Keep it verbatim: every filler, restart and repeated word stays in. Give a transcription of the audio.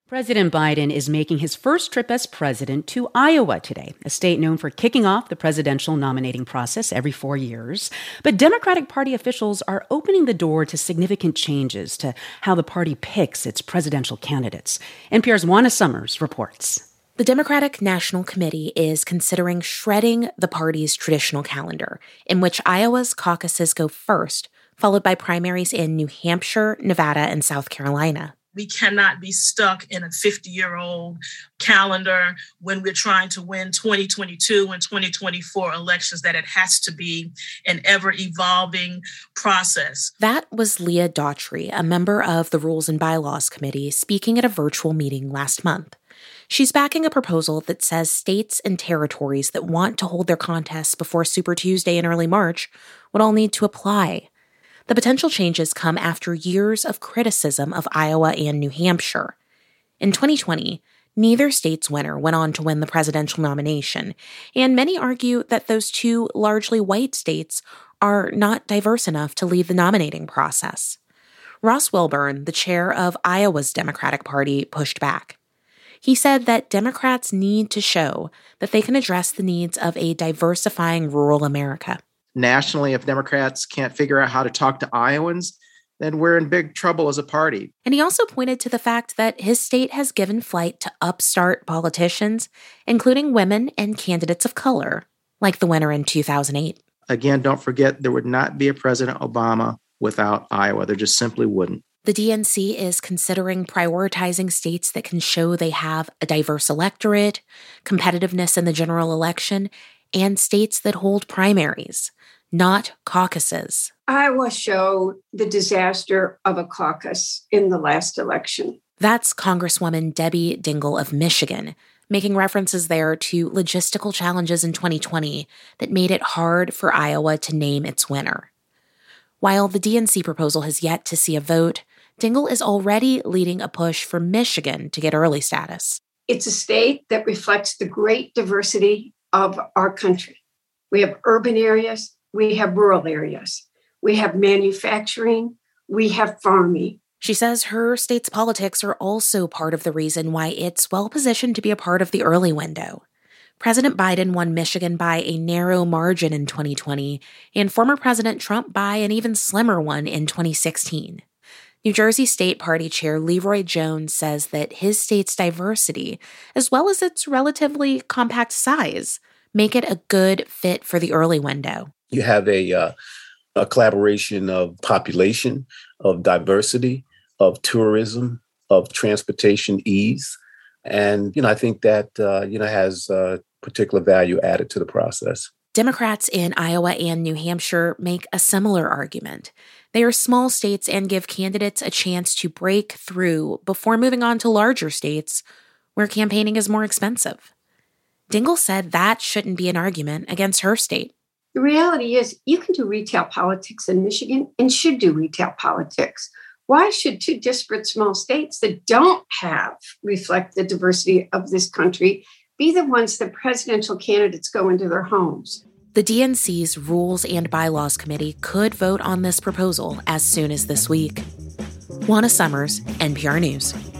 President Biden is making his first trip as president to Iowa today, a state known for kicking off the presidential nominating process every four years. But Democratic Party officials are opening the door to significant changes to how the party picks its presidential candidates. N P R's Juana Summers reports. The Democratic National Committee is considering shredding the party's traditional calendar, in which Iowa's caucuses go first, followed by primaries in New Hampshire, Nevada, and South Carolina. We cannot be stuck in a fifty-year-old calendar when we're trying to win twenty twenty-two and twenty twenty-four elections, that it has to be an ever-evolving process. That was Leah Daughtry, a member of the Rules and Bylaws Committee, speaking at a virtual meeting last month. She's backing a proposal that says states and territories that want to hold their contests before Super Tuesday in early March would all need to apply. The potential changes come after years of criticism of Iowa and New Hampshire. In twenty twenty, neither state's winner went on to win the presidential nomination, and many argue that those two largely white states are not diverse enough to lead the nominating process. Ross Wilburn, the chair of Iowa's Democratic Party, pushed back. He said that Democrats need to show that they can address the needs of a diversifying rural America. Nationally, if Democrats can't figure out how to talk to Iowans, then we're in big trouble as a party. And he also pointed to the fact that his state has given flight to upstart politicians, including women and candidates of color, like the winner in two thousand eight. Again, don't forget, there would not be a President Obama without Iowa. There just simply wouldn't. The D N C is considering prioritizing states that can show they have a diverse electorate, competitiveness in the general election, and states that hold primaries, not caucuses. Iowa showed the disaster of a caucus in the last election. That's Congresswoman Debbie Dingell of Michigan, making references there to logistical challenges in twenty twenty that made it hard for Iowa to name its winner. While the D N C proposal has yet to see a vote, Dingell is already leading a push for Michigan to get early status. It's a state that reflects the great diversity of our country. We have urban areas, we have rural areas, we have manufacturing, we have farming. She says her state's politics are also part of the reason why it's well-positioned to be a part of the early window. President Biden won Michigan by a narrow margin in twenty twenty, and former President Trump by an even slimmer one in twenty sixteen. New Jersey State Party Chair Leroy Jones says that his state's diversity, as well as its relatively compact size, make it a good fit for the early window. You have a, uh, a collaboration of population, of diversity, of tourism, of transportation ease. And, you know, I think that, uh, you know, has uh, particular value added to the process. Democrats in Iowa and New Hampshire make a similar argument. They are small states and give candidates a chance to break through before moving on to larger states where campaigning is more expensive. Dingell said that shouldn't be an argument against her state. The reality is you can do retail politics in Michigan and should do retail politics. Why should two disparate small states that don't have reflect the diversity of this country be the ones that presidential candidates go into their homes? The D N C's Rules and Bylaws Committee could vote on this proposal as soon as this week. Juana Summers, N P R News.